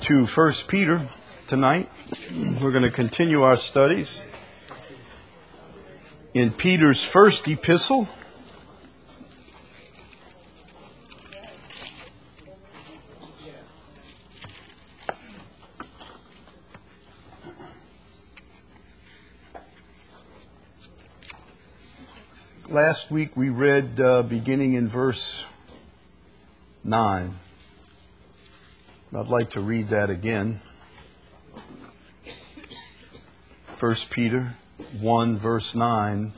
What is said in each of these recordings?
to 1 Peter tonight. We're going to continue our studies in Peter's first epistle. Last week we read beginning in verse 9. I'd like to read that again. 1 Peter 1 verse 9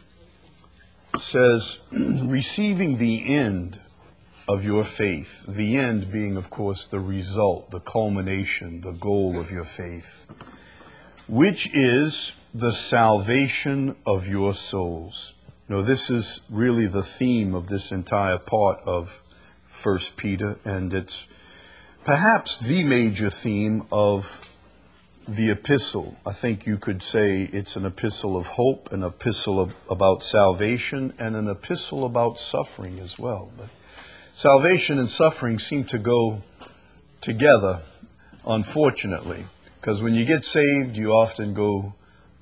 says, receiving the end of your faith, the end being, of course, the result, the culmination, the goal of your faith, which is the salvation of your souls. Now, this is really the theme of this entire part of 1 Peter, and it's perhaps the major theme of the epistle. I think you could say it's an epistle of hope, an epistle about salvation, and an epistle about suffering as well. But salvation and suffering seem to go together, unfortunately, because when you get saved, you often go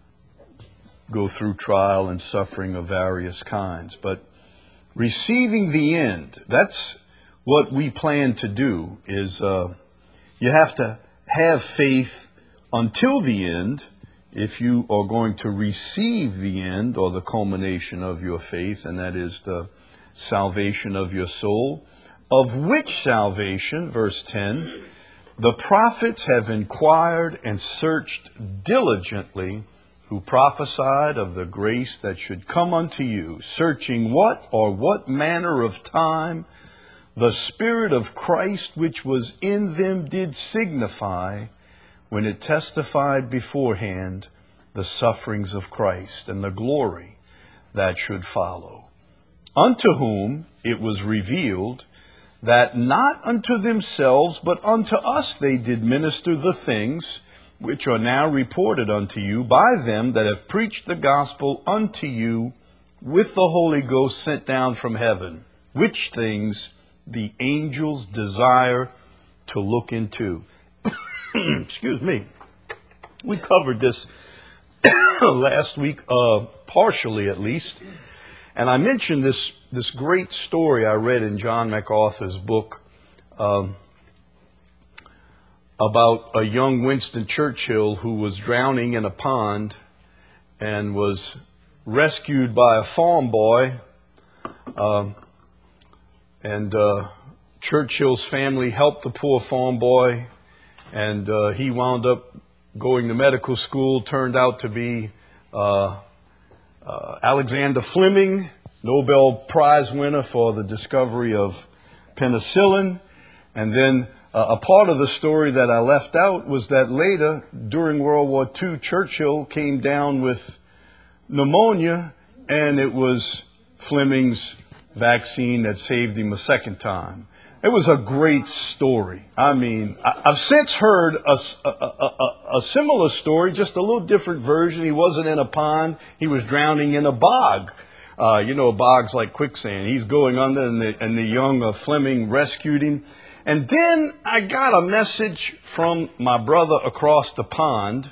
through trial and suffering of various kinds. But receiving the end, that's what we plan to do, is you have to have faith until the end if you are going to receive the end or the culmination of your faith, and that is the salvation of your soul, of which salvation, verse 10, the prophets have inquired and searched diligently, who prophesied of the grace that should come unto you, searching what manner of time the Spirit of Christ which was in them did signify, when it testified beforehand the sufferings of Christ and the glory that should follow. Unto whom it was revealed that not unto themselves but unto us they did minister the things which are now reported unto you by them that have preached the gospel unto you with the Holy Ghost sent down from heaven, which things the angels desire to look into. Excuse me. We covered this last week, partially at least, and I mentioned this great story I read in John MacArthur's book about a young Winston Churchill who was drowning in a pond and was rescued by a farm boy, and Churchill's family helped the poor farm boy, and he wound up going to medical school. Turned out to be Alexander Fleming, Nobel Prize winner for the discovery of penicillin. And then a part of the story that I left out was that later, during World War II, Churchill came down with pneumonia, and it was Fleming's vaccine that saved him a second time. It was a great story. I mean, I've since heard a similar story, just a little different version. He wasn't in a pond. He was drowning in a bog. Bogs like quicksand. He's going under, and the young Fleming rescued him. And then I got a message from my brother across the pond,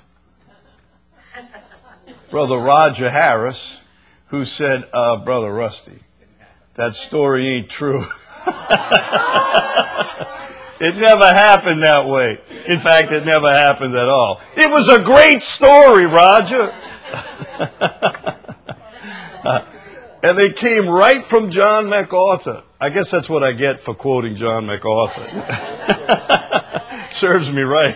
Brother Roger Harris, who said, Brother Rusty, that story ain't true. It never happened that way. In fact, it never happened at all. It was a great story, Roger. And they came right from John MacArthur. I guess that's what I get for quoting John MacArthur. Serves me right.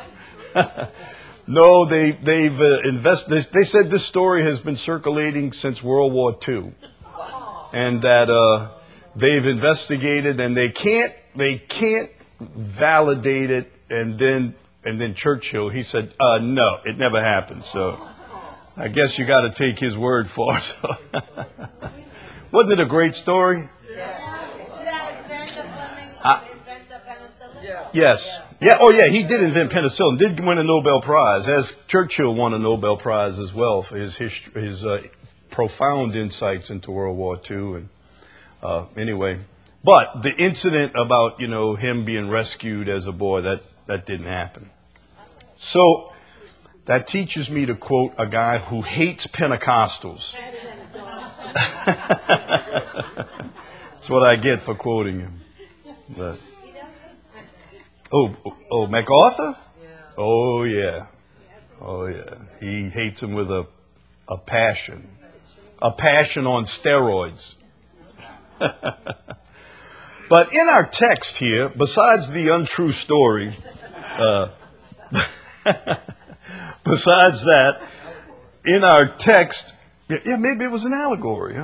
No, they've invested. They said this story has been circulating since World War II, and that they've investigated, and they can't validate it. And then Churchill, he said, no, it never happened. So I guess you got to take his word for it. Wasn't it a great story? Yes. Yeah. Oh, yeah. He did invent penicillin. Did win a Nobel Prize, as Churchill won a Nobel Prize as well for his profound insights into World War II. And anyway, but the incident about him being rescued as a boy, that didn't happen. So that teaches me to quote a guy who hates Pentecostals. That's what I get for quoting him. But, MacArthur? Oh, yeah. Oh, yeah. He hates him with a passion. A passion on steroids. But in our text here, besides the untrue story, besides that, in our text, maybe it was an allegory.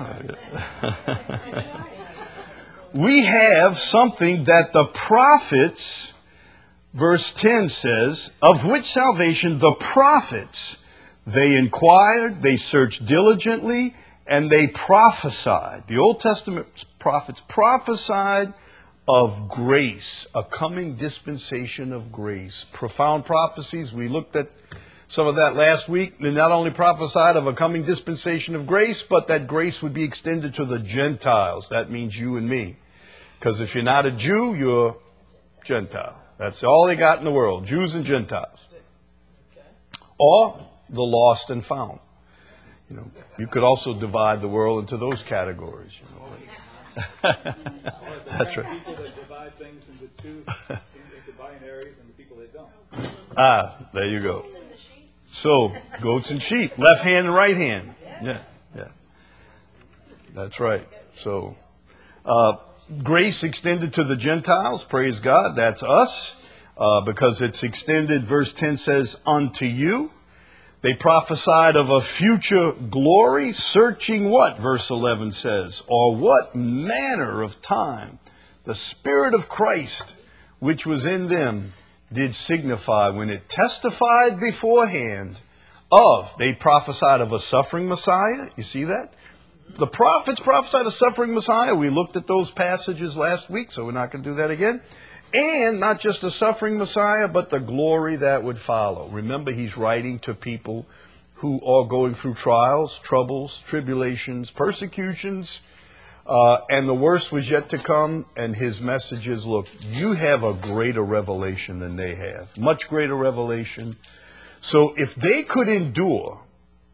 We have something that the prophets, verse 10 says, of which salvation the prophets, they inquired, they searched diligently, and they prophesied. The Old Testament prophets prophesied of grace, a coming dispensation of grace. Profound prophecies. We looked at some of that last week. They not only prophesied of a coming dispensation of grace, but that grace would be extended to the Gentiles. That means you and me. Because if you're not a Jew, you're Gentile. That's all they got in the world, Jews and Gentiles. Or the lost and found. You know, you could also divide the world into those categories. You know. That's right. People that divide things into two, into binaries, and the people that don't. There you go. So, goats and sheep, left hand and right hand. Yeah. That's right. So, grace extended to the Gentiles, praise God, that's us, because it's extended, verse 10 says, unto you. They prophesied of a future glory, searching what, verse 11 says, or what manner of time the Spirit of Christ, which was in them, did signify when it testified beforehand of, they prophesied of a suffering Messiah. You see that? The prophets prophesied a suffering Messiah. We looked at those passages last week, so we're not going to do that again. And not just a suffering Messiah, but the glory that would follow. Remember, he's writing to people who are going through trials, troubles, tribulations, persecutions, and the worst was yet to come. And his message is, look, you have a greater revelation than they have, much greater revelation. So if they could endure,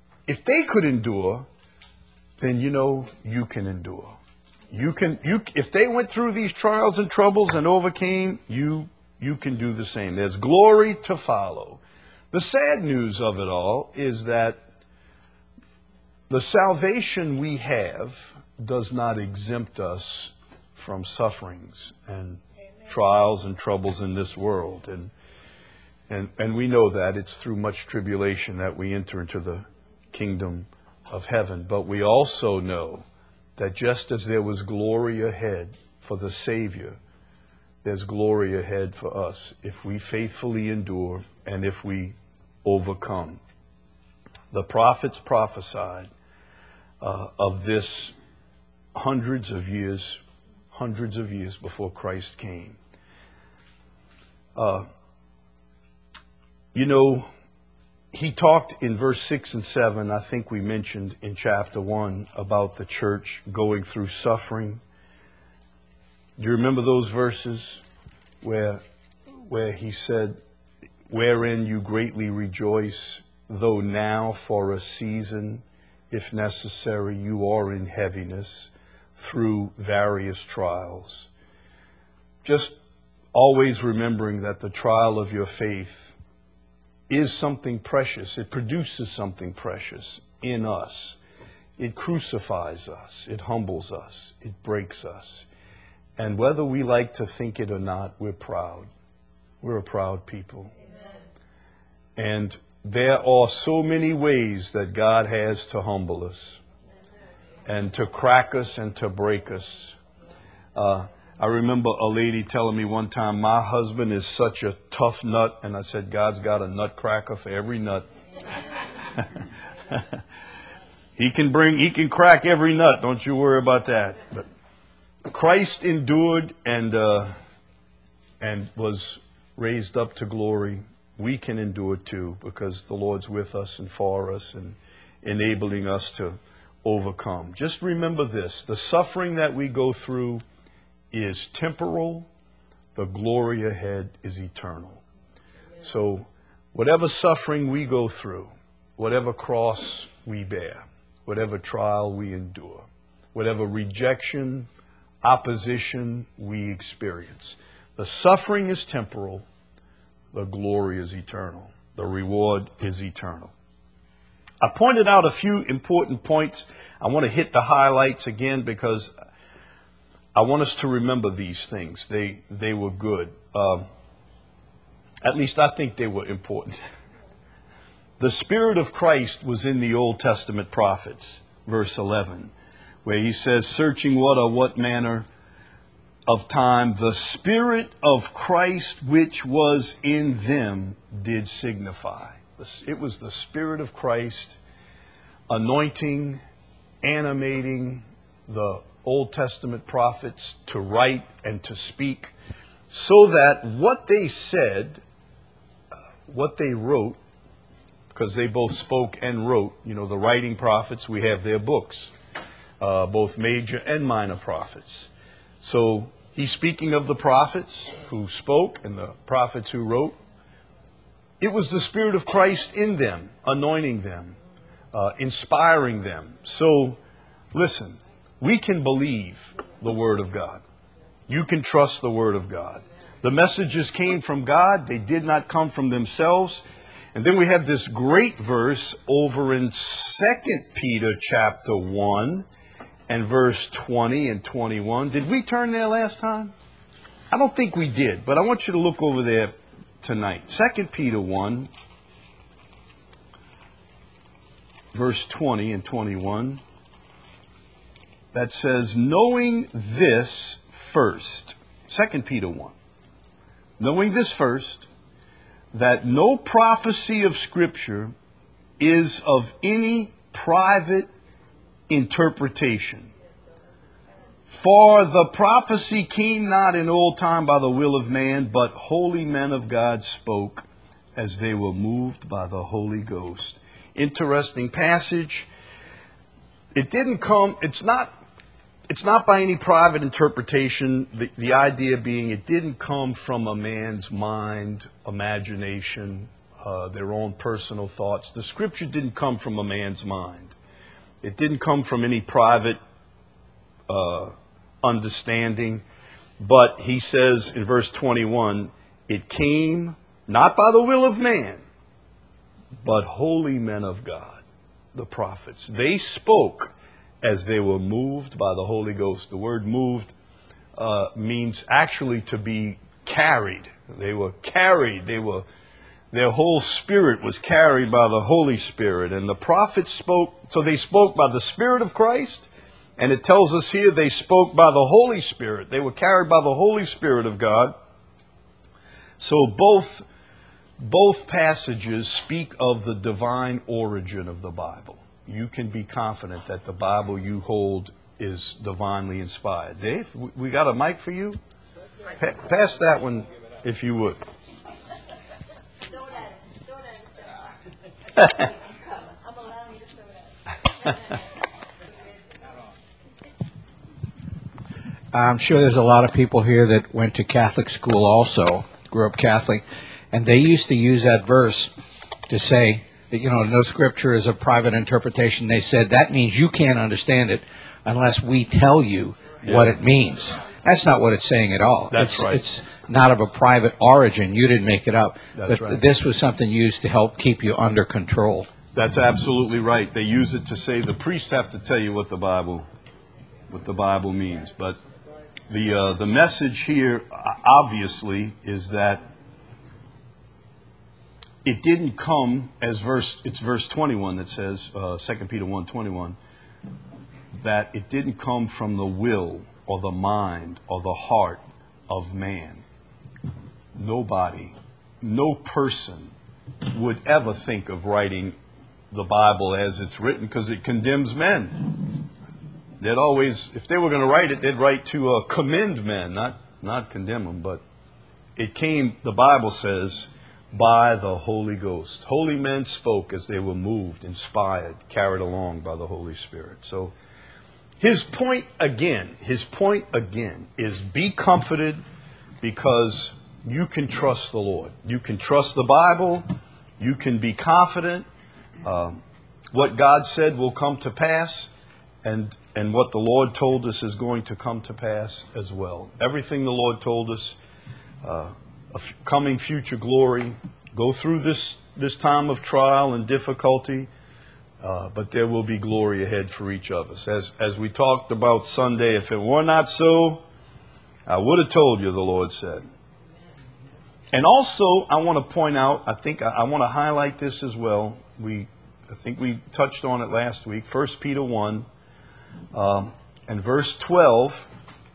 then you know you can endure. If they went through these trials and troubles and overcame, you can do the same. There's glory to follow. The sad news of it all is that the salvation we have does not exempt us from sufferings and trials and troubles in this world. And we know that it's through much tribulation that we enter into the kingdom of heaven. But we also know that just as there was glory ahead for the Savior, there's glory ahead for us if we faithfully endure and if we overcome. The prophets prophesied of this hundreds of years before Christ came. He talked in verse 6 and 7, I think we mentioned in chapter 1, about the church going through suffering. Do you remember those verses where he said, wherein you greatly rejoice, though now for a season, if necessary, you are in heaviness through various trials. Just always remembering that the trial of your faith is something precious. It produces something precious in us. It crucifies us. It humbles us. It breaks us. And whether we like to think it or not, we're proud. We're a proud people. Amen. And there are so many ways that God has to humble us and to crack us and to break us. I remember a lady telling me one time, my husband is such a tough nut. And I said, God's got a nutcracker for every nut. He can crack every nut. Don't you worry about that. But Christ endured and was raised up to glory. We can endure too, because the Lord's with us and for us and enabling us to overcome. Just remember this, the suffering that we go through is temporal, the glory ahead is eternal. So whatever suffering we go through, whatever cross we bear, whatever trial we endure, whatever rejection, opposition we experience, the suffering is temporal, the glory is eternal, the reward is eternal. I pointed out a few important points. I want to hit the highlights again because I want us to remember these things. They were good. At least I think they were important. The Spirit of Christ was in the Old Testament prophets, verse 11, where he says, searching what manner of time the Spirit of Christ which was in them did signify. It was the Spirit of Christ anointing, animating the Old Testament prophets to write and to speak, so that what they said, what they wrote, because they both spoke and wrote, the writing prophets, we have their books, both major and minor prophets. So he's speaking of the prophets who spoke and the prophets who wrote. It was the Spirit of Christ in them, anointing them, inspiring them. So, listen, we can believe the Word of God. You can trust the Word of God. The messages came from God. They did not come from themselves. And then we have this great verse over in 2 Peter chapter 1 and verse 20 and 21. Did we turn there last time? I don't think we did, but I want you to look over there tonight. 2 Peter 1, verse 20 and 21, that says, knowing this first, 2 Peter 1, knowing this first, that no prophecy of Scripture is of any private interpretation. For the prophecy came not in old time by the will of man, but holy men of God spoke as they were moved by the Holy Ghost. Interesting passage. It didn't come, it's not by any private interpretation. The idea being it didn't come from a man's mind, imagination, their own personal thoughts. The Scripture didn't come from a man's mind. It didn't come from any private understanding. But he says in verse 21, it came not by the will of man, but holy men of God, the prophets. They spoke as they were moved by the Holy Ghost. The word moved means actually to be carried. They were carried. Their whole spirit was carried by the Holy Spirit. And the prophets spoke, so they spoke by the Spirit of Christ. And it tells us here they spoke by the Holy Spirit. They were carried by the Holy Spirit of God. So both passages speak of the divine origin of the Bible. You can be confident that the Bible you hold is divinely inspired. Dave, we got a mic for you? Pass that one if you would. I'm allowing you to throw that. I'm sure there's a lot of people here that went to Catholic school also, grew up Catholic, and they used to use that verse to say that, no Scripture is a private interpretation. They said that means you can't understand it unless we tell you what it means. That's not what it's saying at all. That's right. It's not of a private origin. You didn't make it up. That's but right. This was something used to help keep you under control. That's absolutely right. They use it to say the priests have to tell you what the Bible means. But the message here, obviously, is that it didn't come as it's verse 21 that says, 2 Peter 1:21, that it didn't come from the will or the mind or the heart of man. Nobody, no person would ever think of writing the Bible as it's written because it condemns men. They'd always, if they were going to write it, they'd write to commend men, not condemn them. But it came, the Bible says, by the Holy Ghost. Holy men spoke as they were moved, inspired, carried along by the Holy Spirit. So his point again is be comforted because you can trust the Lord. You can trust the Bible. You can be confident. What God said will come to pass, and what the Lord told us is going to come to pass as well. Everything the Lord told us, coming future glory, go through this time of trial and difficulty, but there will be glory ahead for each of us. As we talked about Sunday, if it were not so, I would have told you, the Lord said. And also, I want to point out, I want to highlight this as well. I think we touched on it last week, 1 Peter 1 and verse 12,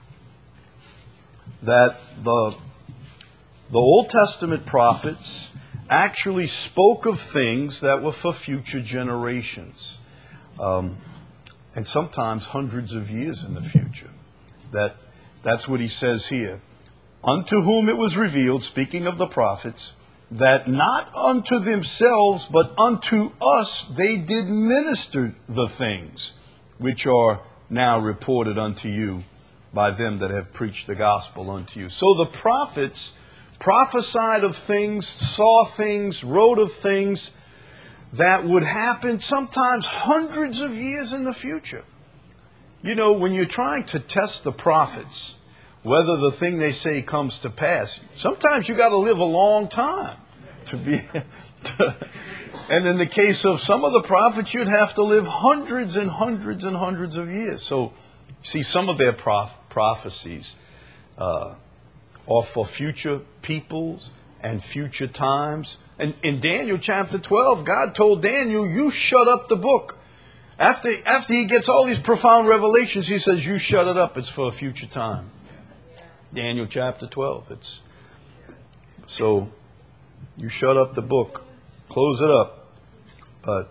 that the Old Testament prophets actually spoke of things that were for future generations, and sometimes hundreds of years in the future. That's what he says here. Unto whom it was revealed, speaking of the prophets, that not unto themselves, but unto us they did minister the things which are now reported unto you by them that have preached the gospel unto you. So the prophets prophesied of things, saw things, wrote of things that would happen sometimes hundreds of years in the future. You know, when you're trying to test the prophets, whether the thing they say comes to pass, sometimes you got to live a long time to be. And in the case of some of the prophets, you'd have to live hundreds and hundreds and hundreds of years. So, see, some of their prophecies are for future peoples and future times. And in Daniel chapter 12, God told Daniel, you shut up the book. After he gets all these profound revelations, he says, you shut it up. It's for a future time. Daniel chapter 12. So you shut up the book. Close it up. But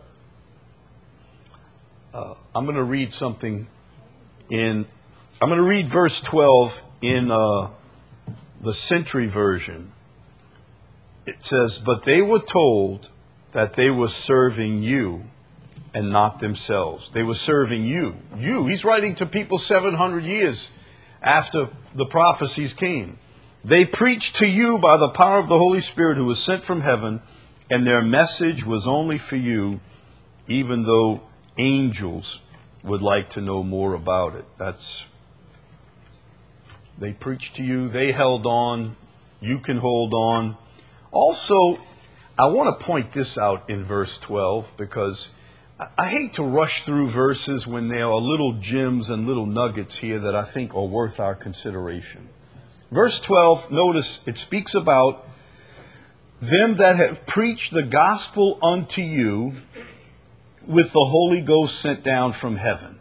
I'm going to read something I'm going to read verse 12 in the Century Version. It says, but they were told that they were serving you and not themselves. They were serving you. He's writing to people 700 years after the prophecies came. They preached to you by the power of the Holy Spirit who was sent from heaven, and their message was only for you, even though angels would like to know more about it. They preached to you, they held on, you can hold on. Also, I want to point this out in verse 12, because I hate to rush through verses when there are little gems and little nuggets here that I think are worth our consideration. Verse 12, notice it speaks about them that have preached the gospel unto you with the Holy Ghost sent down from heaven.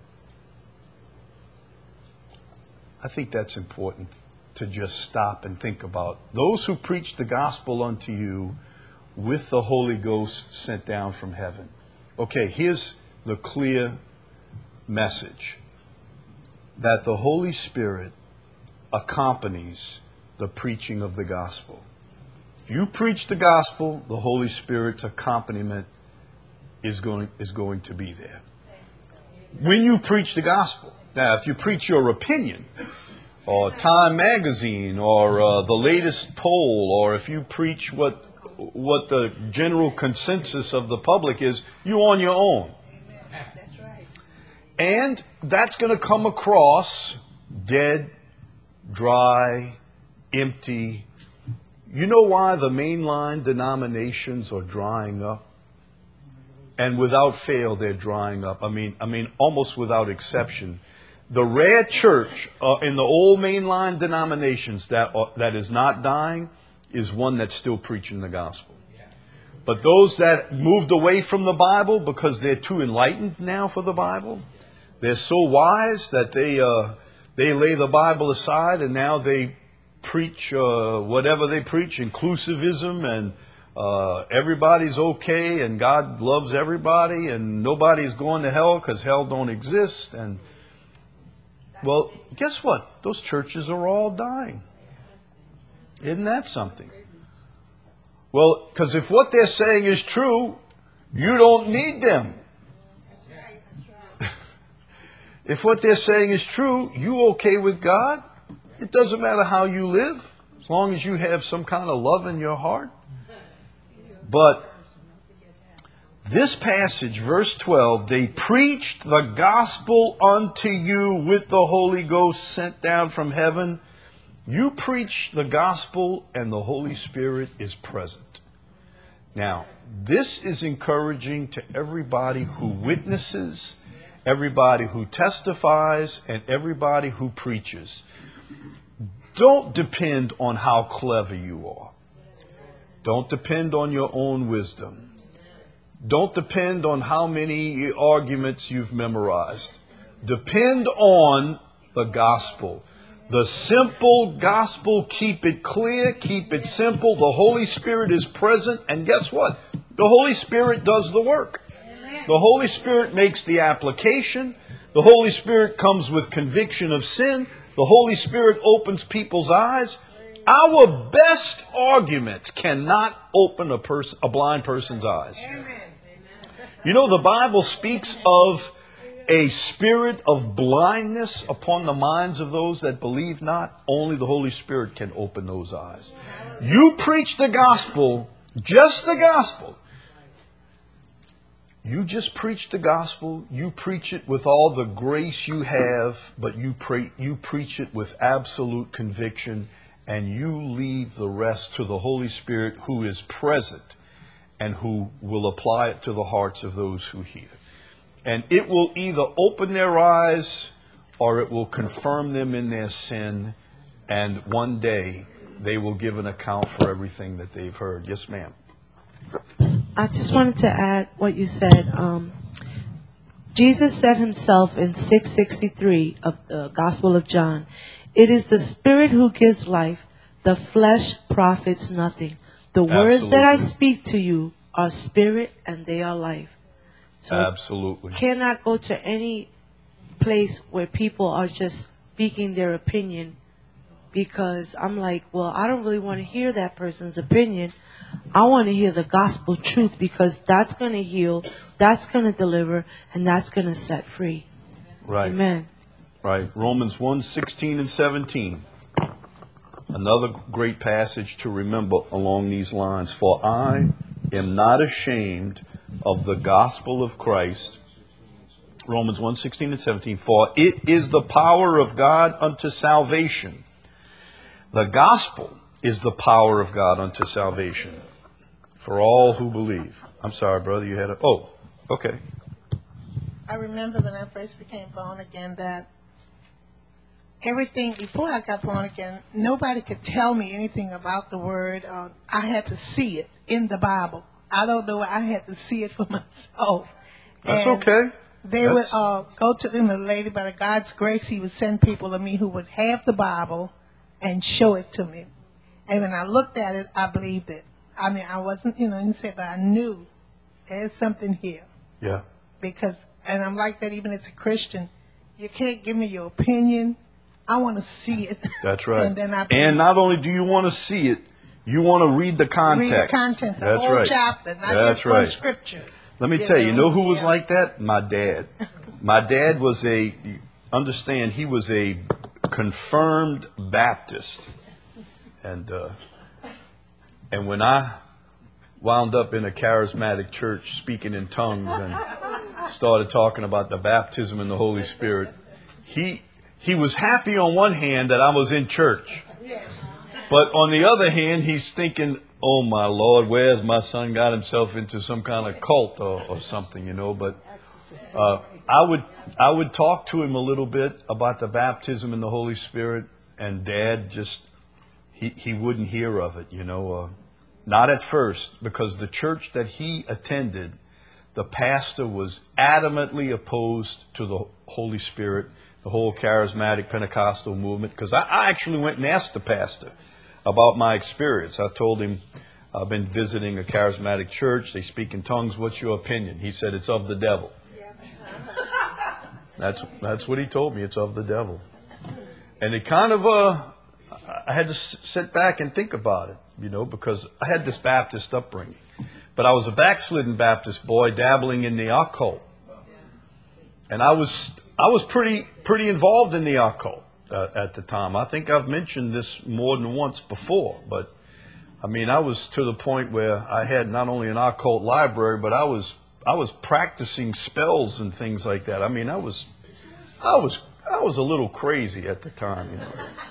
I think that's important to just stop and think about. Those who preach the gospel unto you with the Holy Ghost sent down from heaven. Okay, here's the clear message. That the Holy Spirit accompanies the preaching of the gospel. If you preach the gospel, the Holy Spirit's accompaniment is going to be there. When you preach the gospel. Now, if you preach your opinion, or Time Magazine, or the latest poll, or if you preach what the general consensus of the public is, you're on your own. That's right. And that's going to come across dead, dry, empty. You know why the mainline denominations are drying up? And without fail, they're drying up. I mean, almost without exception. The rare church in the old mainline denominations that is not dying is one that's still preaching the gospel. But those that moved away from the Bible because they're too enlightened now for the Bible, they're so wise that they lay the Bible aside and now they preach whatever they preach, inclusivism and everybody's okay and God loves everybody and nobody's going to hell because hell don't exist. And well, guess what? Those churches are all dying. Isn't that something? Well, because if what they're saying is true, you don't need them. If what they're saying is true, you okay with God? It doesn't matter how you live. as long as you have some kind of love in your heart. But this passage, verse 12, they preached the gospel unto you with the Holy Ghost sent down from heaven. You preach the gospel and the Holy Spirit is present. Now, this is encouraging to everybody who witnesses, everybody who testifies, and everybody who preaches. Don't depend on how clever you are. Don't depend on your own wisdom. Don't depend on how many arguments you've memorized. Depend on the gospel. The simple gospel. Keep it clear. Keep it simple. The Holy Spirit is present. And guess what? The Holy Spirit does the work. The Holy Spirit makes the application. The Holy Spirit comes with conviction of sin. The Holy Spirit opens people's eyes. Our best arguments cannot open a blind person's eyes. You know, the Bible speaks of a spirit of blindness upon the minds of those that believe not. Only the Holy Spirit can open those eyes. You preach the gospel, just the gospel. You just preach the gospel. You preach it with all the grace you have, but you preach it with absolute conviction, and you leave the rest to the Holy Spirit, who is present and who will apply it to the hearts of those who hear. And it will either open their eyes or it will confirm them in their sin, and one day they will give an account for everything that they've heard. Yes, ma'am. I just wanted to add what you said. Jesus said himself in 663 of the Gospel of John, "It is the Spirit who gives life. The flesh profits nothing. The words that I speak to you are spirit and they are life." So Absolutely. you cannot go to any place where people are just speaking their opinion, because I'm like, well, I don't really want to hear that person's opinion. I want to hear the gospel truth, because that's going to heal, that's going to deliver, and that's going to set free. Right. Amen. Right. Romans 1:16 and 17. Another great passage to remember along these lines. "For I am not ashamed of the gospel of Christ." Romans 1:16 and 17. "For it is the power of God unto salvation." The gospel is the power of God unto salvation for all who believe. I'm sorry, brother, you had a... Oh, okay. I remember when I first became born again that everything before I got born again, nobody could tell me anything about the word. I had to see it in the Bible. I don't know. I had to see it for myself. That's And okay. They would go to them, a lady, by God's grace, he would send people to me who would have the Bible and show it to me. And when I looked at it, I believed it. I mean, I wasn't, but I knew there's something here. Yeah. And I'm like that even as a Christian. You can't give me your opinion. I want to see it. That's right. And then and not only do you want to see it, you want to read the context. Read the content, the That's whole right. chapter, not That's just right. one scripture. Let me tell you, who was Yeah. like that? My dad. My dad was he was a confirmed Baptist. And when I wound up in a charismatic church speaking in tongues and started talking about the baptism in the Holy Spirit, he was happy on one hand that I was in church. But on the other hand, he's thinking, oh my Lord, where's my son got himself into some kind of cult or something, But I would talk to him a little bit about the baptism in the Holy Spirit, and Dad just, he wouldn't hear of it, Not at first, because the church that he attended, the pastor was adamantly opposed to the Holy Spirit, the whole charismatic Pentecostal movement, because I actually went and asked the pastor about my experience. I told him, I've been visiting a charismatic church. They speak in tongues. What's your opinion? He said, it's of the devil. That's what he told me. It's of the devil. And it kind of, I had to sit back and think about it, because I had this Baptist upbringing. But I was a backslidden Baptist boy dabbling in the occult. And I was pretty involved in the occult. at the time. I think I've mentioned this more than once before, but I mean, I was to the point where I had not only an occult library, but I was practicing spells and things like that. I mean, I was a little crazy at the time, you know.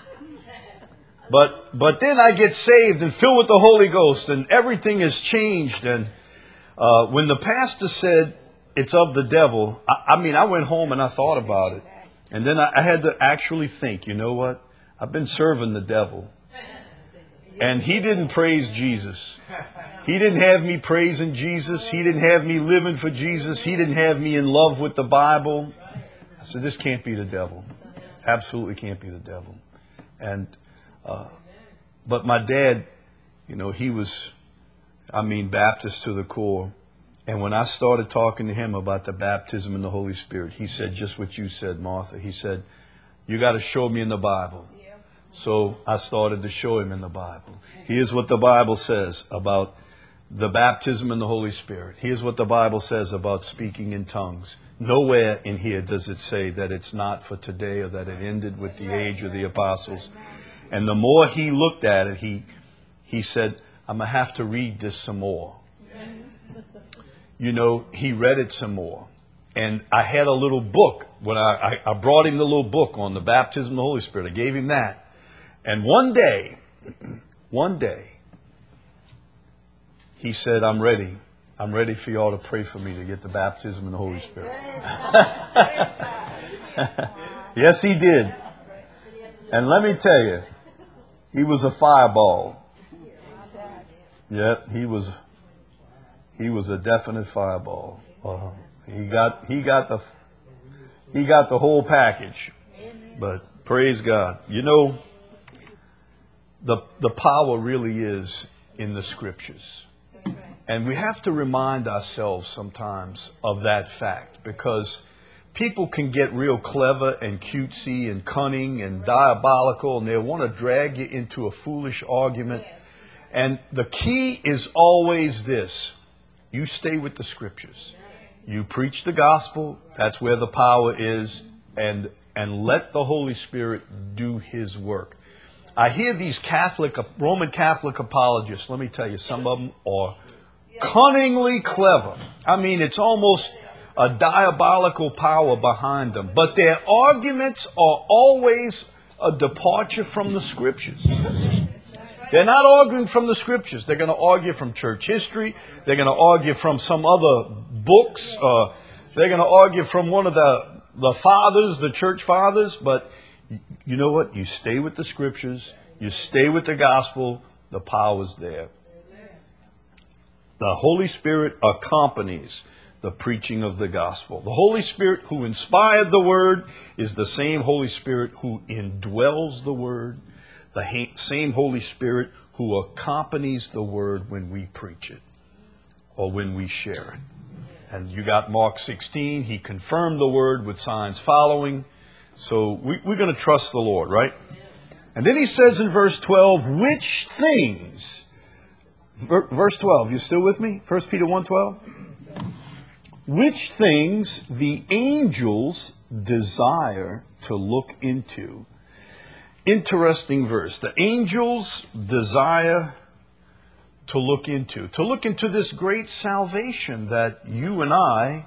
But then I get saved and filled with the Holy Ghost, and everything has changed. And when the pastor said it's of the devil, I mean, I went home and I thought about it. And then I had to actually think, you know what? I've been serving the devil. And he didn't praise Jesus. He didn't have me praising Jesus. He didn't have me living for Jesus. He didn't have me in love with the Bible. I said, this can't be the devil. Absolutely can't be the devil. And but my dad, you know, he was, I mean, Baptist to the core. And when I started talking to him about the baptism in the Holy Spirit, he said just what you said, Martha. He said, you got to show me in the Bible. So I started to show him in the Bible. Here's what the Bible says about the baptism in the Holy Spirit. Here's what the Bible says about speaking in tongues. Nowhere in here does it say that it's not for today or that it ended with the age of the apostles. And the more he looked at it, he said, I'm going to have to read this some more. You know, he read it some more. And I had a little book. When I brought him the little book on the baptism of the Holy Spirit. I gave him that. And one day, he said, I'm ready. I'm ready for y'all to pray for me to get the baptism in the Holy Spirit. Yes, he did. And let me tell you, he was a fireball. Yep, he was a definite fireball. He got the whole package. But praise God. You know, the power really is in the Scriptures. And we have to remind ourselves sometimes of that fact, because people can get real clever and cutesy and cunning and diabolical, and they want to drag you into a foolish argument. And the key is always this: you stay with the Scriptures. You preach the gospel. That's where the power is. And let the Holy Spirit do His work. I hear these Roman Catholic apologists. Let me tell you, some of them are cunningly clever. I mean, it's almost a diabolical power behind them. But their arguments are always a departure from the Scriptures. They're not arguing from the Scriptures. They're going to argue from church history. They're going to argue from some other books. They're going to argue from one of the fathers, the church fathers. But you know what? You stay with the Scriptures. You stay with the gospel. The power's there. The Holy Spirit accompanies the preaching of the gospel. The Holy Spirit who inspired the Word is the same Holy Spirit who indwells the Word. The same Holy Spirit who accompanies the Word when we preach it or when we share it. And you got Mark 16. He confirmed the Word with signs following. So we're going to trust the Lord, right? And then he says in verse 12, which things... Verse 12, you still with me? 1 Peter 1:12. Which things the angels desire to look into. Interesting verse. The angels desire to look into this great salvation that you and I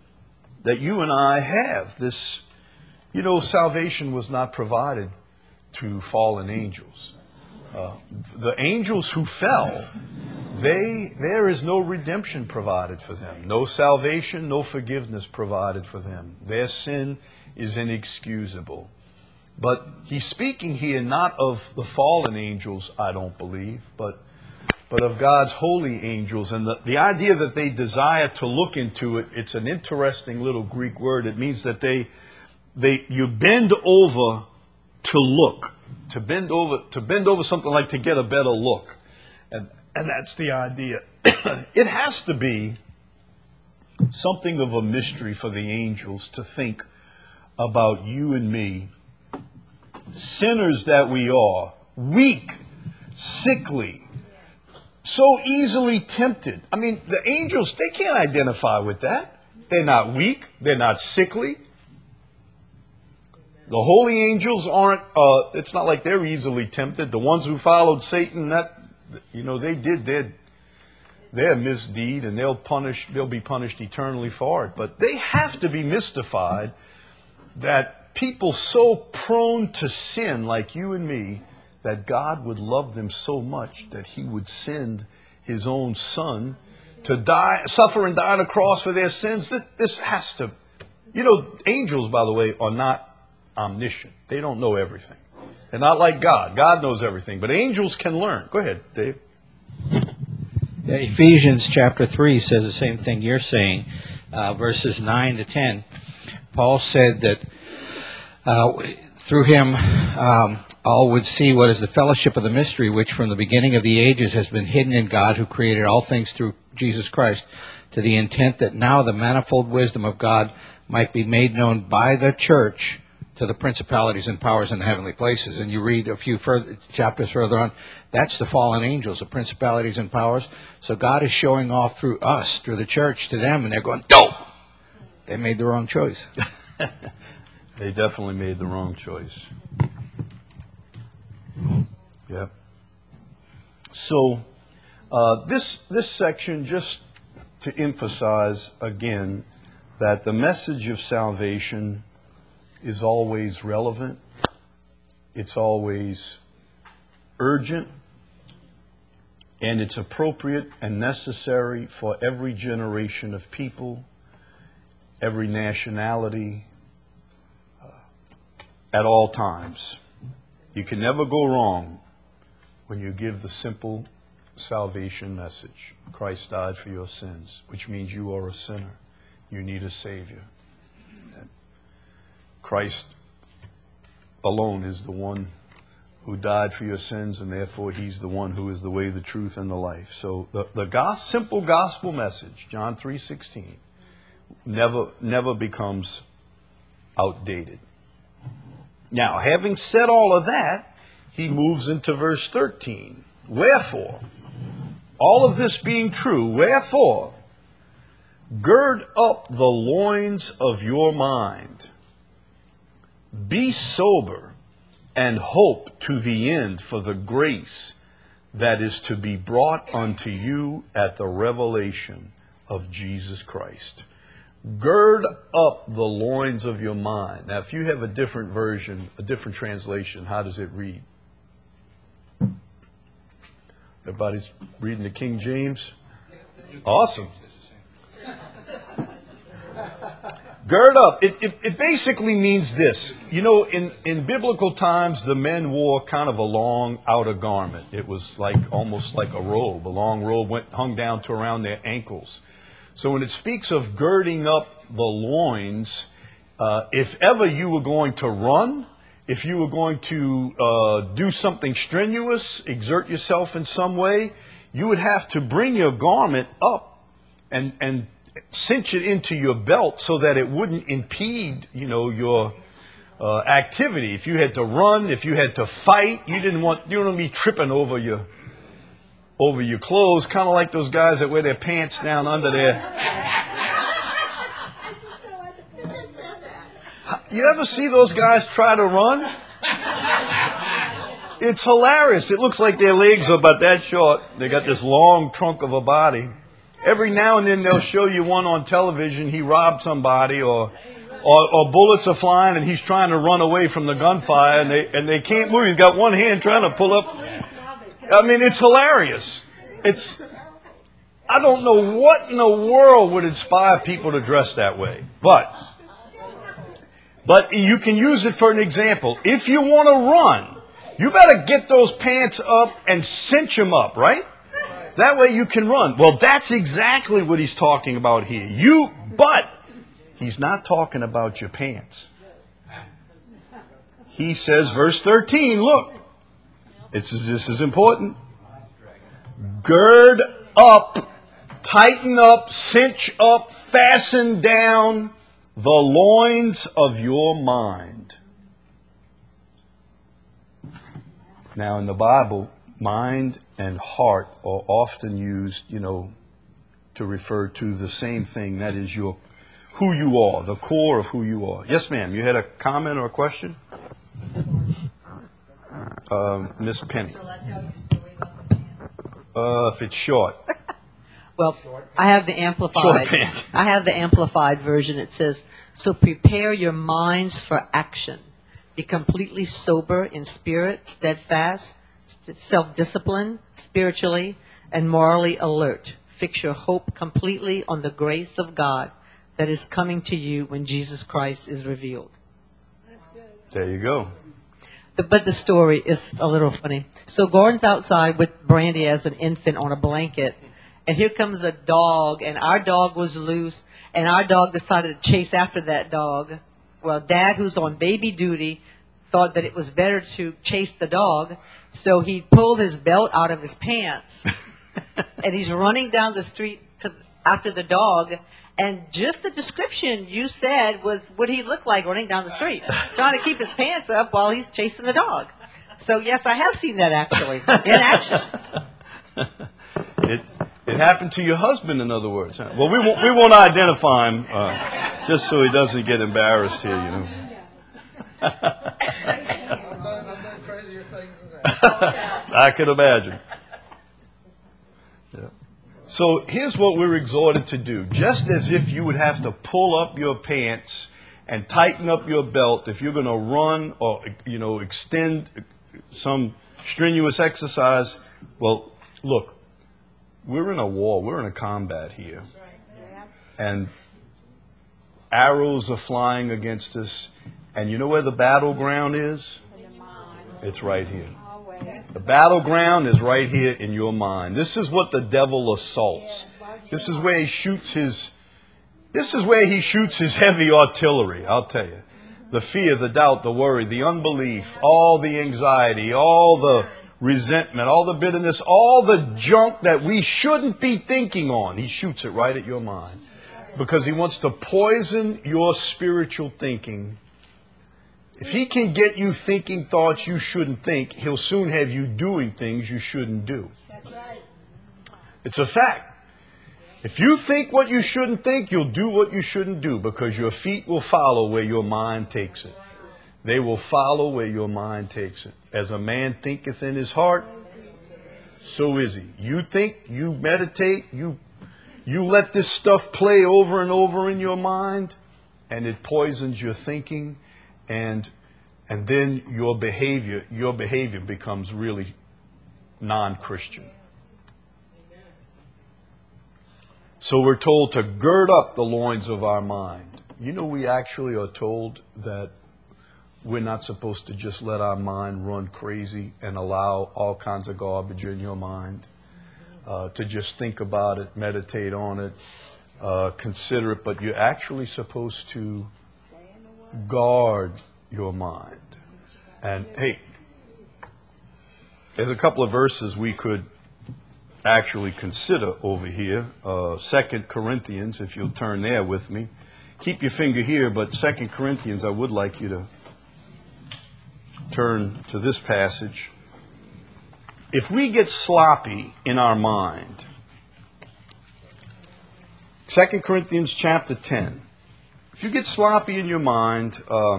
have. This, you know, salvation was not provided to fallen angels. The angels who fell, there is no redemption provided for them. No salvation, no forgiveness provided for them. Their sin is inexcusable. But he's speaking here not of the fallen angels, I don't believe, but of God's holy angels. And the idea that they desire to look into it, it's an interesting little Greek word. It means that you bend over to look. To bend over something like to get a better look. And that's the idea. It has to be something of a mystery for the angels to think about you and me, sinners that we are, weak, sickly, so easily tempted. I mean, the angels, they can't identify with that. They're not weak. They're not sickly. The holy angels aren't, it's not like they're easily tempted. The ones who followed Satan, they did their misdeed, and they'll be punished eternally for it. But they have to be mystified that people so prone to sin like you and me, that God would love them so much that he would send his own son to die, suffer and die on a cross for their sins. This has to, angels, by the way, are not omniscient. They don't know everything. They're not like God. God knows everything, but angels can learn. Go ahead, Dave. Yeah, Ephesians chapter 3 says the same thing you're saying, verses 9 to 10. Paul said that through him all would see what is the fellowship of the mystery, which from the beginning of the ages has been hidden in God, who created all things through Jesus Christ, to the intent that now the manifold wisdom of God might be made known by the church to the principalities and powers in the heavenly places. And you read a few chapters further on, that's the fallen angels, the principalities and powers. So God is showing off through us, through the church, to them, and they're going, dope! They made the wrong choice. They definitely made the wrong choice. Yep. So, this section, just to emphasize again that the message of salvation is always relevant. It's always urgent. And it's appropriate and necessary for every generation of people, every nationality, at all times. You can never go wrong when you give the simple salvation message. Christ died for your sins, which means you are a sinner. You need a Savior. And Christ alone is the one who died for your sins, and therefore he's the one who is the way, the truth, and the life. So the simple gospel message, John 3:16, never becomes outdated. Now, having said all of that, he moves into verse 13. Wherefore, all of this being true, wherefore, gird up the loins of your mind. Be sober and hope to the end for the grace that is to be brought unto you at the revelation of Jesus Christ. Gird up the loins of your mind. Now, if you have a different version, a different translation, how does it read? Everybody's reading the King James? Awesome. Gird up. It basically means this. In biblical times, the men wore kind of a long outer garment. It was almost like a robe. A long robe hung down to around their ankles. So when it speaks of girding up the loins, if ever you were going to run, if you were going to do something strenuous, exert yourself in some way, you would have to bring your garment up and cinch it into your belt so that it wouldn't impede, your activity. If you had to run, if you had to fight, you don't want to be tripping over your clothes, kind of like those guys that wear their pants down under their... You ever see those guys try to run? It's hilarious. It looks like their legs are about that short. They got this long trunk of a body. Every now and then they'll show you one on television. He robbed somebody or bullets are flying and he's trying to run away from the gunfire and they can't move. He's got one hand trying to pull up. I mean, it's hilarious. I don't know what in the world would inspire people to dress that way. But you can use it for an example. If you want to run, you better get those pants up and cinch them up, right? That way you can run. Well, that's exactly what he's talking about here. But he's not talking about your pants. He says, verse 13, look. This is important. Gird up, tighten up, cinch up, fasten down the loins of your mind. Now, in the Bible, mind and heart are often used, to refer to the same thing. That is who you are, the core of who you are. Yes, ma'am. You had a comment or a question? Miss Penny. If it's short. Well, I have the amplified. Short pants. I have the amplified version. It says, "So prepare your minds for action. Be completely sober in spirit, steadfast, self-disciplined, spiritually, and morally alert. Fix your hope completely on the grace of God that is coming to you when Jesus Christ is revealed." There you go. But the story is a little funny. So Gordon's outside with Brandy as an infant on a blanket, and here comes a dog, and our dog was loose, and our dog decided to chase after that dog. Well, Dad, who's on baby duty, thought that it was better to chase the dog, so he pulled his belt out of his pants, and he's running down the street after the dog. And just the description you said was what he looked like running down the street, trying to keep his pants up while he's chasing the dog. So, yes, I have seen that actually, in action. It happened to your husband, in other words. Huh? Well, we won't identify him, just so he doesn't get embarrassed here, you know. I could imagine. Yeah. So here's what we're exhorted to do. Just as if you would have to pull up your pants and tighten up your belt if you're going to run or, extend some strenuous exercise. Well, look, we're in a war. We're in a combat here. And arrows are flying against us. And you know where the battleground is? It's right here. The battleground is right here in your mind. This is what the devil assaults. This is where he shoots his heavy artillery, I'll tell you. The fear, the doubt, the worry, the unbelief, all the anxiety, all the resentment, all the bitterness, all the junk that we shouldn't be thinking on. He shoots it right at your mind because he wants to poison your spiritual thinking. If he can get you thinking thoughts you shouldn't think, he'll soon have you doing things you shouldn't do. That's right. It's a fact. If you think what you shouldn't think, you'll do what you shouldn't do because your feet will follow where your mind takes it. They will follow where your mind takes it. As a man thinketh in his heart, so is he. You think, you meditate, you let this stuff play over and over in your mind, and it poisons your thinking. And then your behavior becomes really non-Christian. So we're told to gird up the loins of our mind. You know, we actually are told that we're not supposed to just let our mind run crazy and allow all kinds of garbage in your mind. To just think about it, meditate on it, consider it, but you're actually supposed to guard your mind. And hey, there's a couple of verses we could actually consider over here. 2 Corinthians, if you'll turn there with me. Keep your finger here, but 2 Corinthians, I would like you to turn to this passage. If we get sloppy in our mind, 2 Corinthians chapter 10, if you get sloppy in your mind,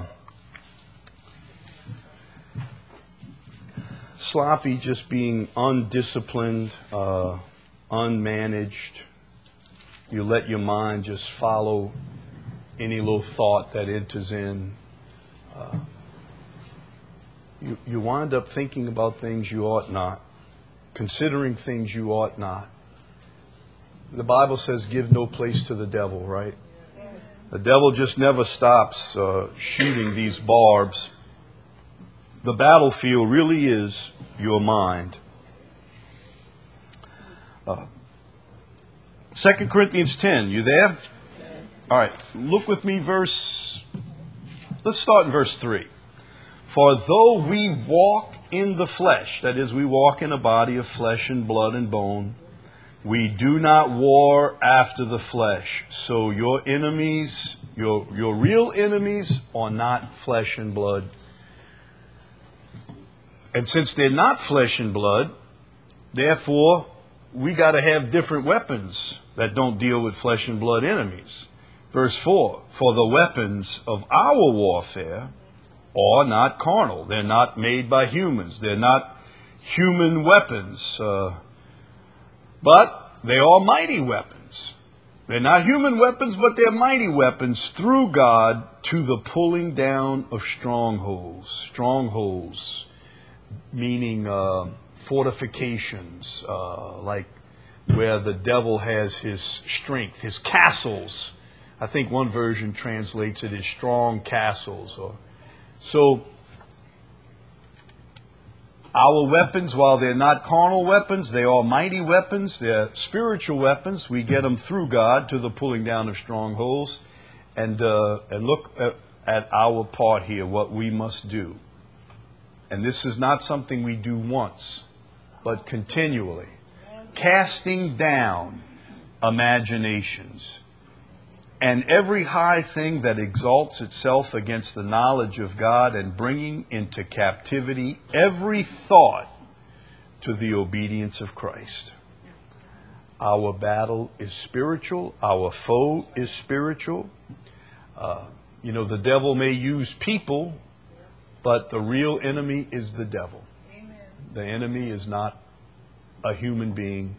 sloppy just being undisciplined, unmanaged, you let your mind just follow any little thought that enters in, you wind up thinking about things you ought not, considering things you ought not. The Bible says give no place to the devil, right? The devil just never stops shooting these barbs. The battlefield really is your mind. 2 Corinthians 10, you there? All right, look with me let's start in verse 3. For though we walk in the flesh, that is, we walk in a body of flesh and blood and bone, we do not war after the flesh. So your enemies, your real enemies are not flesh and blood. And since they're not flesh and blood, therefore, we got to have different weapons that don't deal with flesh and blood enemies. Verse 4, for the weapons of our warfare are not carnal. They're not made by humans. They're not human weapons. But they are mighty weapons. They're not human weapons, but they're mighty weapons through God to the pulling down of strongholds. Strongholds, meaning fortifications, like where the devil has his strength, his castles. I think one version translates it as strong castles. So our weapons, while they're not carnal weapons, they are mighty weapons. They're spiritual weapons. We get them through God to the pulling down of strongholds. And look at our part here, what we must do. And this is not something we do once, but continually. Casting down imaginations and every high thing that exalts itself against the knowledge of God, and bringing into captivity every thought to the obedience of Christ. Our battle is spiritual. Our foe is spiritual. The devil may use people, but the real enemy is the devil. Amen. The enemy is not a human being.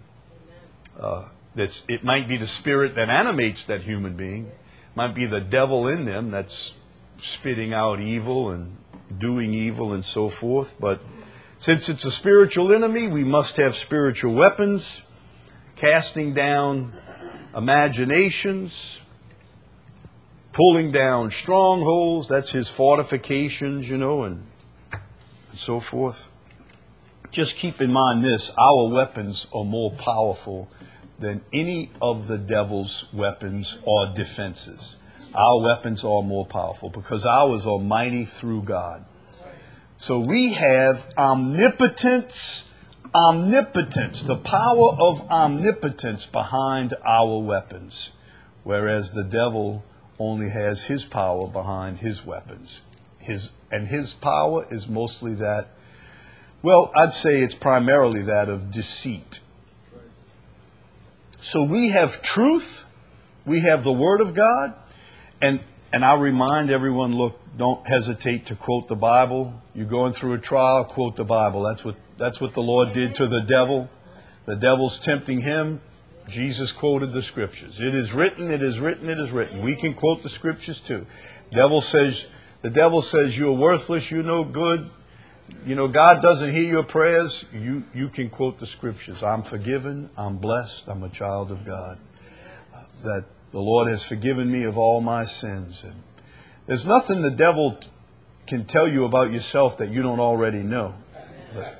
It might be the spirit that animates that human being. It might be the devil in them that's spitting out evil and doing evil and so forth. But since it's a spiritual enemy, we must have spiritual weapons, casting down imaginations, pulling down strongholds. That's his fortifications, and so forth. Just keep in mind this: our weapons are more powerful than any of the devil's weapons or defenses. Our weapons are more powerful because ours are mighty through God. So we have omnipotence, the power of omnipotence behind our weapons, whereas the devil only has his power behind his weapons. His power is mostly that, well, I'd say it's primarily that of deceit. So we have truth, we have the Word of God, and I remind everyone, look, don't hesitate to quote the Bible. You're going through a trial, quote the Bible. That's what the Lord did to the devil. The devil's tempting him. Jesus quoted the Scriptures. It is written, it is written, it is written. We can quote the Scriptures too. The devil says you're worthless, you're no good. God doesn't hear your prayers. You can quote the Scriptures. I'm forgiven. I'm blessed. I'm a child of God. That the Lord has forgiven me of all my sins. And there's nothing the devil can tell you about yourself that you don't already know. But,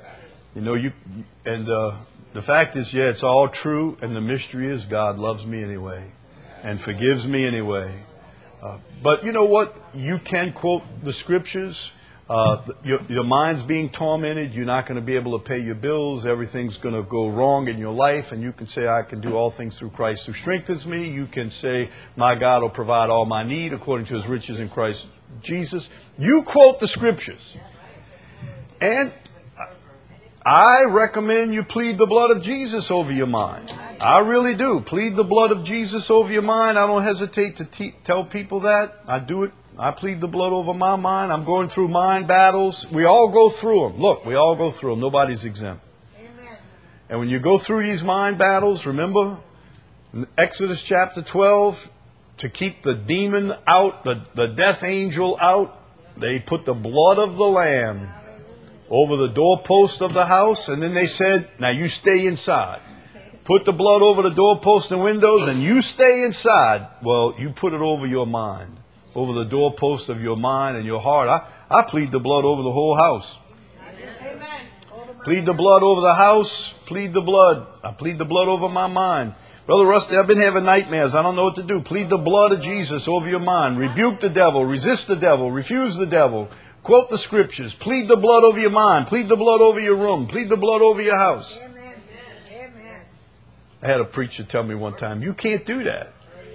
the fact is, it's all true. And the mystery is God loves me anyway and forgives me anyway. But you know what? You can quote the Scriptures. Your mind's being tormented. You're not going to be able to pay your bills. Everything's going to go wrong in your life. And you can say, I can do all things through Christ who strengthens me. You can say, my God will provide all my need according to his riches in Christ Jesus. You quote the Scriptures. And I recommend you plead the blood of Jesus over your mind. I really do. Plead the blood of Jesus over your mind. I don't hesitate to tell people that. I do it. I plead the blood over my mind. I'm going through mind battles. We all go through them. Look, we all go through them. Nobody's exempt. Amen. And when you go through these mind battles, remember, in Exodus chapter 12, to keep the demon out, the death angel out, they put the blood of the Lamb over the doorpost of the house. And then they said, now you stay inside. Put the blood over the doorpost and windows and you stay inside. Well, you put it over your mind. Over the doorpost of your mind and your heart. I plead the blood over the whole house. Amen. Plead the blood over the house. Plead the blood. I plead the blood over my mind. Brother Rusty, I've been having nightmares. I don't know what to do. Plead the blood of Jesus over your mind. Rebuke the devil. Resist the devil. Refuse the devil. Quote the Scriptures. Plead the blood over your mind. Plead the blood over your room. Plead the blood over your house. Amen. Amen. I had a preacher tell me one time, you can't do that.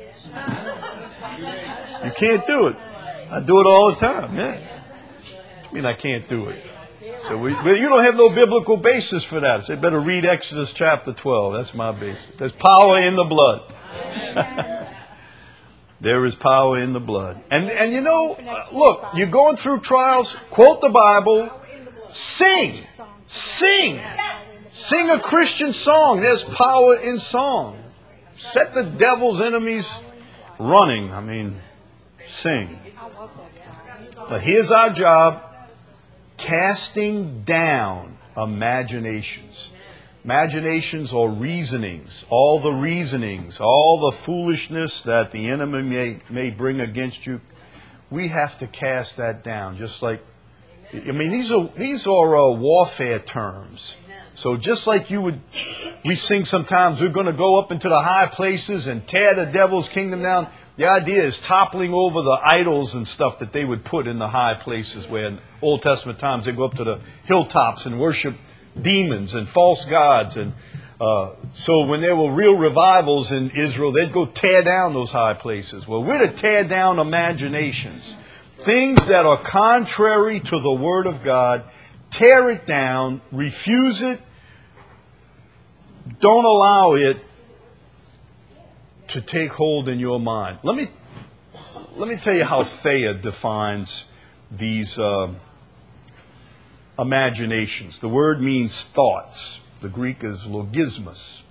You can't do it. I do it all the time, man. I mean, I can't do it. So you don't have no biblical basis for that. So you better read Exodus chapter 12. That's my basis. There's power in the blood. There is power in the blood. And you know, look, you're going through trials, quote the Bible, sing. Sing. Sing a Christian song. There's power in song. Set the devil's enemies running. I mean, sing. But here's our job. Casting down imaginations. Imaginations or reasonings. All the foolishness that the enemy may bring against you. We have to cast that down. Just like, I mean, these are warfare terms. So just like we sing sometimes, we're going to go up into the high places and tear the devil's kingdom down. The idea is toppling over the idols and stuff that they would put in the high places where in Old Testament times they go up to the hilltops and worship demons and false gods. And so when there were real revivals in Israel, they'd go tear down those high places. Well, we're to tear down imaginations. Things that are contrary to the Word of God. Tear it down. Refuse it. Don't allow it to take hold in your mind. Let me tell you how Thayer defines these imaginations. The word means thoughts. The Greek is logismos.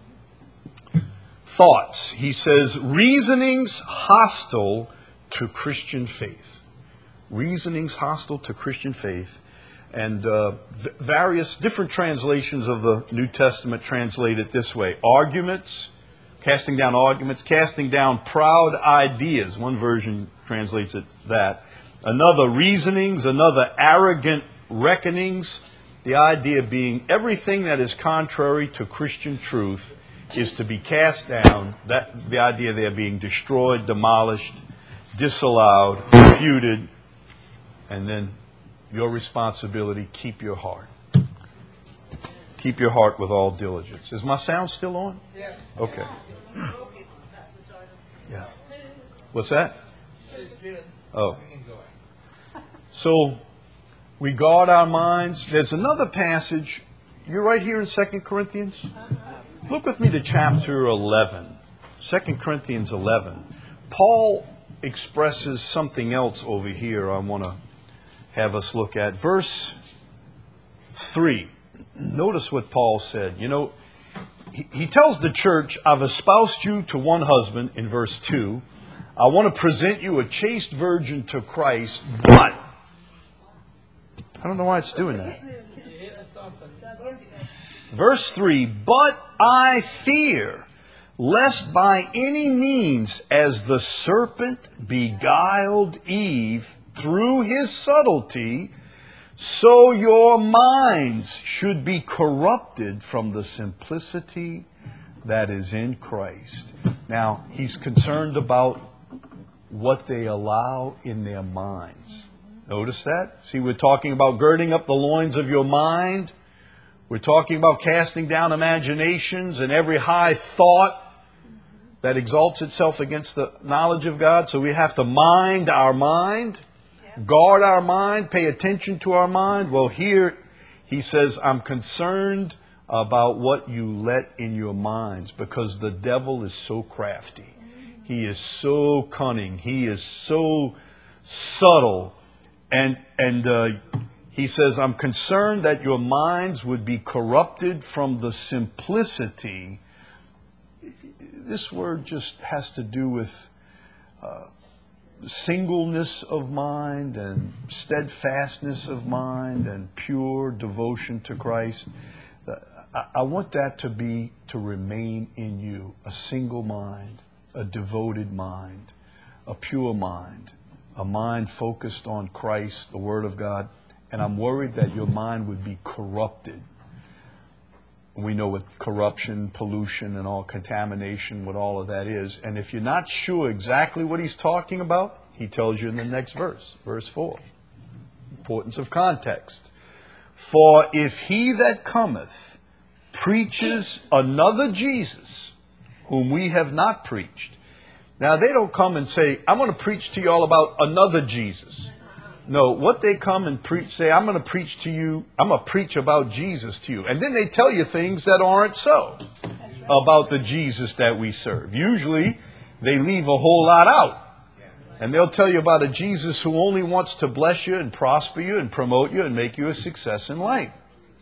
Thoughts. He says, reasonings hostile to Christian faith. Reasonings hostile to Christian faith. And various different translations of the New Testament translate it this way. Arguments, casting down proud ideas. One version translates it that. Another, reasonings. Another, arrogant reckonings. The idea being everything that is contrary to Christian truth is to be cast down. The idea there being destroyed, demolished, disallowed, refuted, and then your responsibility, keep your heart. Keep your heart with all diligence. Is my sound still on? Yes. Okay. Yeah. What's that? Oh. So, we guard our minds. There's another passage. You're right here in 2 Corinthians. Look with me to chapter 11. 2 Corinthians 11. Paul expresses something else over here I want to have us look at. Verse 3. Notice what Paul said. You know, he tells the church, I've espoused you to one husband, in verse 2. I want to present you a chaste virgin to Christ, but... I don't know why it's doing that. Verse 3, but I fear, lest by any means, as the serpent beguiled Eve through his subtlety, so your minds should be corrupted from the simplicity that is in Christ. Now, he's concerned about what they allow in their minds. Notice that? See, we're talking about girding up the loins of your mind. We're talking about casting down imaginations and every high thought that exalts itself against the knowledge of God. So we have to mind our mind, guard our mind, pay attention to our mind. Well, here he says, I'm concerned about what you let in your minds, because the devil is so crafty. He is so cunning. He is so subtle. And he says, I'm concerned that your minds would be corrupted from the simplicity. This word just has to do with singleness of mind and steadfastness of mind and pure devotion to Christ. I want that to remain in you. A single mind, a devoted mind, a pure mind, a mind focused on Christ, the Word of God. And I'm worried that your mind would be corrupted. We know what corruption, pollution, and all contamination, what all of that is. And if you're not sure exactly what he's talking about, he tells you in the next verse, verse 4. Importance of context. For if he that cometh preaches another Jesus, whom we have not preached. Now, they don't come and say, I'm going to preach to you all about another Jesus. No, what they come and preach, say, I'm going to preach to you, I'm going to preach about Jesus to you. And then they tell you things that aren't so about the Jesus that we serve. Usually, they leave a whole lot out. And they'll tell you about a Jesus who only wants to bless you and prosper you and promote you and make you a success in life.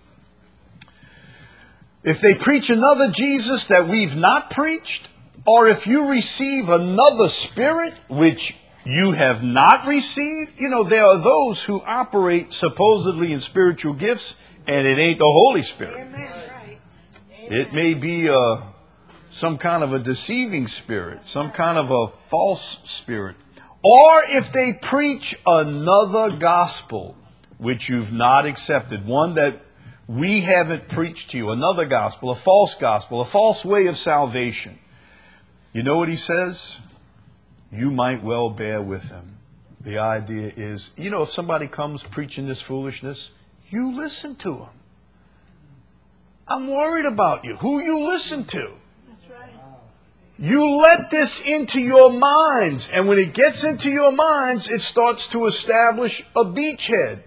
If they preach another Jesus that we've not preached, or if you receive another spirit which you have not received, there are those who operate supposedly in spiritual gifts, and it ain't the Holy Spirit. It may be some kind of a deceiving spirit, some kind of a false spirit. Or if they preach another gospel which you've not accepted, one that we haven't preached to you, another gospel, a false way of salvation. You know what he says? You might well bear with him. The idea is, if somebody comes preaching this foolishness, you listen to him. I'm worried about you. Who you listen to? You let this into your minds, and when it gets into your minds, it starts to establish a beachhead.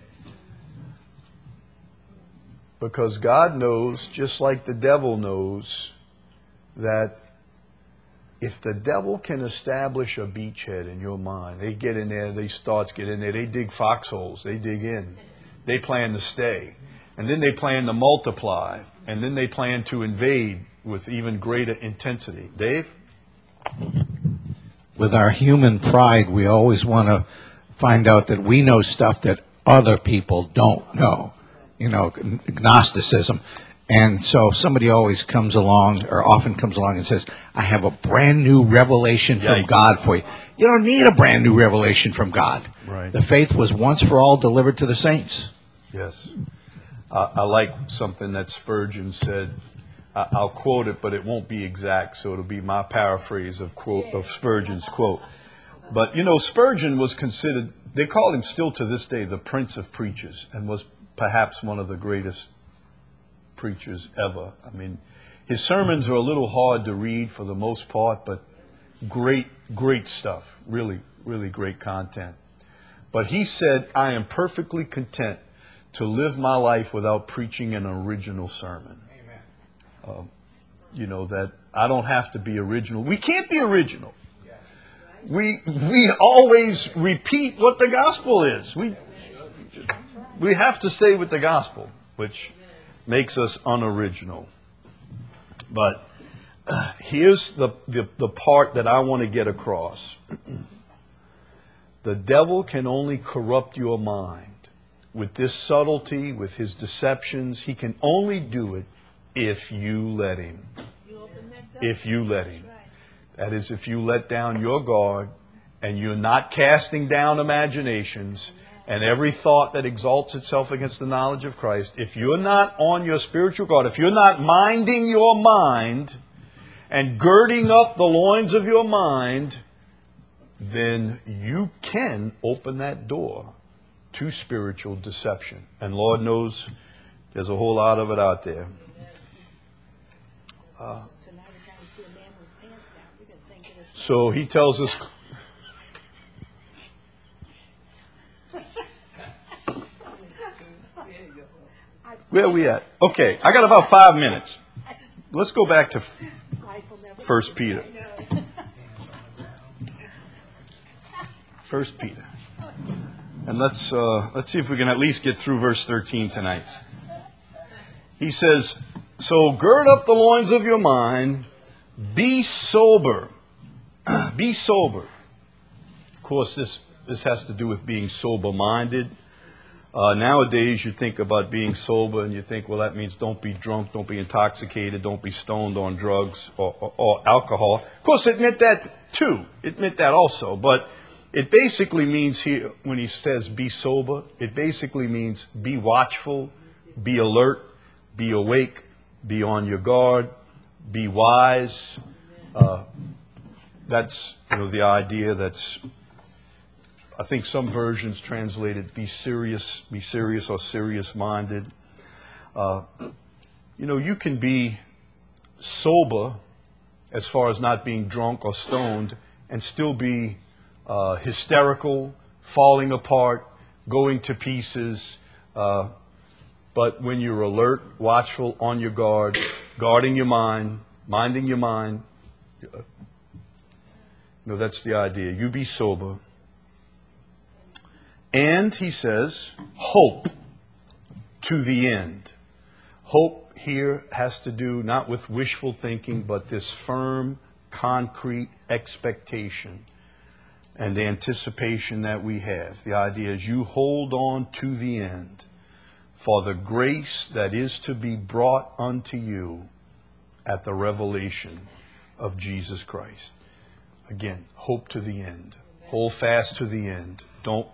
Because God knows, just like the devil knows, that if the devil can establish a beachhead in your mind, they get in there, they dig foxholes, they dig in. They plan to stay. And then they plan to multiply. And then they plan to invade with even greater intensity. Dave? With our human pride, we always want to find out that we know stuff that other people don't know. Gnosticism. And so somebody always comes along, or often comes along and says, I have a brand new revelation from God for you. You don't need a brand new revelation from God. Right. The faith was once for all delivered to the saints. Yes. I like something that Spurgeon said. I'll quote it, but it won't be exact, so it'll be my paraphrase of Spurgeon's quote. But, Spurgeon was considered, they call him still to this day, the Prince of Preachers, and was perhaps one of the greatest preachers ever. I mean, his sermons are a little hard to read for the most part, but great stuff. Really, really great content. But he said, I am perfectly content to live my life without preaching an original sermon. That I don't have to be original. We can't be original. We always repeat what the gospel is. We have to stay with the gospel, which makes us unoriginal. But here's the part that I want to get across. The devil can only corrupt your mind with this subtlety, with his deceptions. He can only do it if you let him. If you let him. That is, if you let down your guard and you're not casting down imaginations and every thought that exalts itself against the knowledge of Christ, if you're not on your spiritual guard, if you're not minding your mind and girding up the loins of your mind, then you can open that door to spiritual deception. And Lord knows there's a whole lot of it out there. So he tells us, where are we at? Okay, I got about 5 minutes. Let's go back to 1 Peter. 1 Peter. And let's see if we can at least get through verse 13 tonight. He says, so gird up the loins of your mind, be sober. Be sober. Of course, this has to do with being sober-minded. Nowadays, you think about being sober and you think, well, that means don't be drunk, don't be intoxicated, don't be stoned on drugs or alcohol. Of course, it meant that too. It meant that also. But it basically means here, when he says be sober, it basically means be watchful, be alert, be awake, be on your guard, be wise. That's the idea. That's, I think some versions translate it be serious or serious-minded. You can be sober as far as not being drunk or stoned and still be hysterical, falling apart, going to pieces. But when you're alert, watchful, on your guard, guarding your mind, minding your mind, No, that's the idea. You be sober. And, he says, hope to the end. Hope here has to do not with wishful thinking, but this firm, concrete expectation and anticipation that we have. The idea is you hold on to the end for the grace that is to be brought unto you at the revelation of Jesus Christ. Again, hope to the end. Hold fast to the end. Don't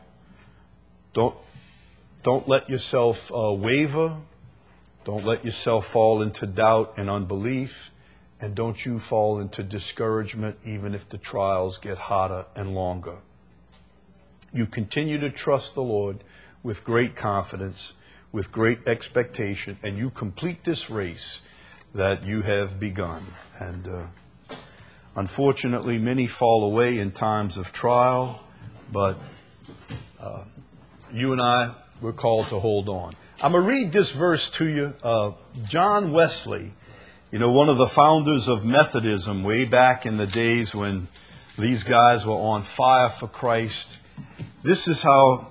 let yourself waver. Don't let yourself fall into doubt and unbelief. And don't you fall into discouragement even if the trials get hotter and longer. You continue to trust the Lord with great confidence, with great expectation, and you complete this race that you have begun. And unfortunately, many fall away in times of trial, but you and I, we're called to hold on. I'm going to read this verse to you. John Wesley, one of the founders of Methodism way back in the days when these guys were on fire for Christ. This is how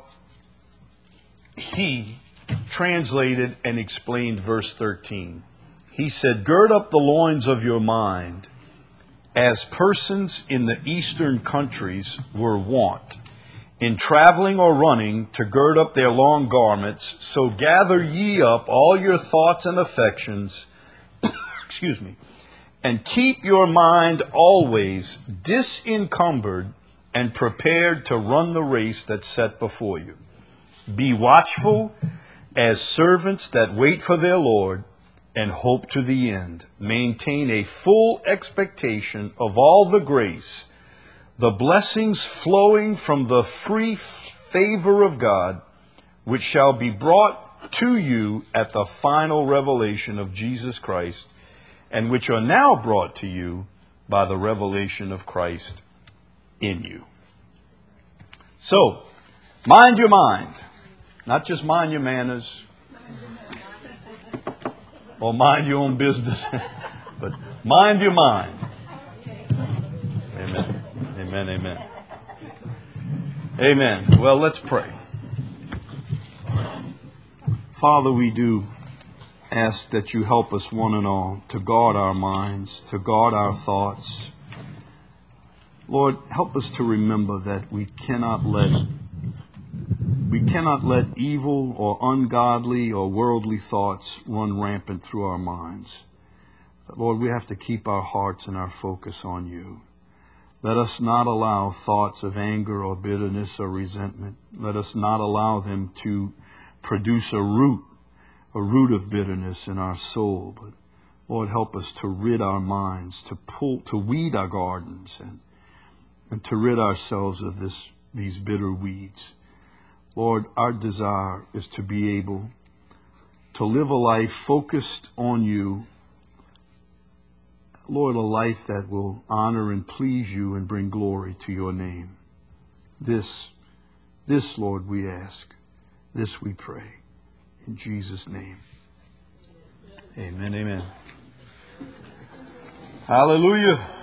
he translated and explained verse 13. He said, "Gird up the loins of your mind, as persons in the eastern countries were wont, in traveling or running, to gird up their long garments, so gather ye up all your thoughts and affections, excuse me, and keep your mind always disencumbered and prepared to run the race that's set before you. Be watchful as servants that wait for their Lord and hope to the end. Maintain a full expectation of all the grace, the blessings flowing from the free favor of God, which shall be brought to you at the final revelation of Jesus Christ, and which are now brought to you by the revelation of Christ in you." So, mind your mind. Not just mind your manners or mind your own business, but mind your mind. Amen. Amen. Amen. Amen. Well, let's pray. Father, we do ask that you help us one and all to guard our minds, to guard our thoughts. Lord, help us to remember that we cannot let evil or ungodly or worldly thoughts run rampant through our minds. But Lord, we have to keep our hearts and our focus on you. Let us not allow thoughts of anger or bitterness or resentment. Let us not allow them to produce a root of bitterness in our soul. But Lord, help us to rid our minds, to weed our gardens and to rid ourselves of these bitter weeds. Lord, our desire is to be able to live a life focused on you. Lord, a life that will honor and please you and bring glory to your name. This, Lord, we ask. This we pray. In Jesus' name. Amen, amen. Hallelujah.